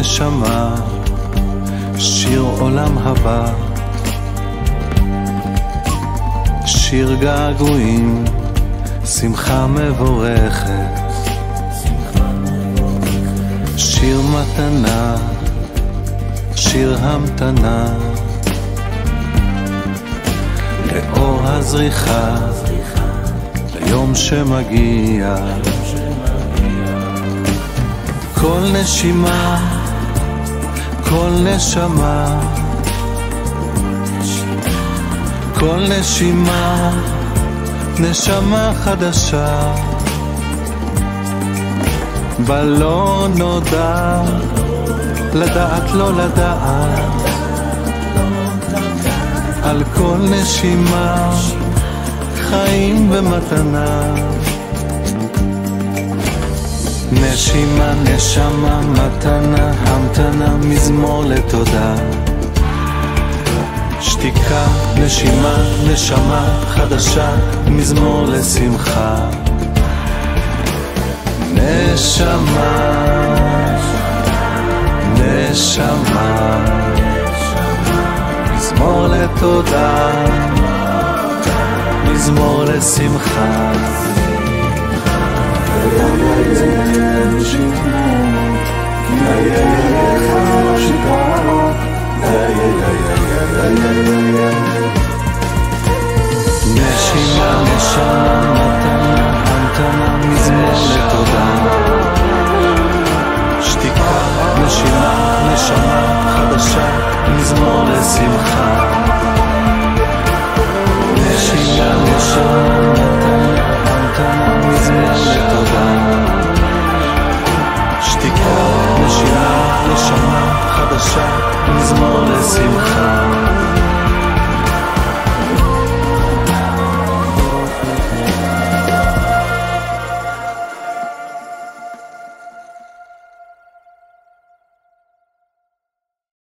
נשמה, שיר עולם הבא, שיר געגועים, שמחה מבורכת, שיר מתנה, שיר המתנה, לאור הזריחה, ליום שמגיע. כל נשימה, כל נשמה, כל נשימה, נשמה חדשה, בלא נודע, לדעת לא לדעת, על כל נשימה, חיים במתנה. נשימה, נשמה, מתנה, המתנה, מזמור לתודה, שתיקה, נשימה, נשמה חדשה, מזמור לשמחה. נשמה, נשמה, מזמור לתודה, מזמור לשמחה. נשימה, נשמה, מתנה, המתנה, מזמור לתודה, שתיקה, נשימה, נשמה חדשה, מזמור לשמחה. נשימה, נשמה, מתנה, המתנה, מזמור לתודה, שתיקה, נשימה, נשמה חדשה, מזמור לשמחה.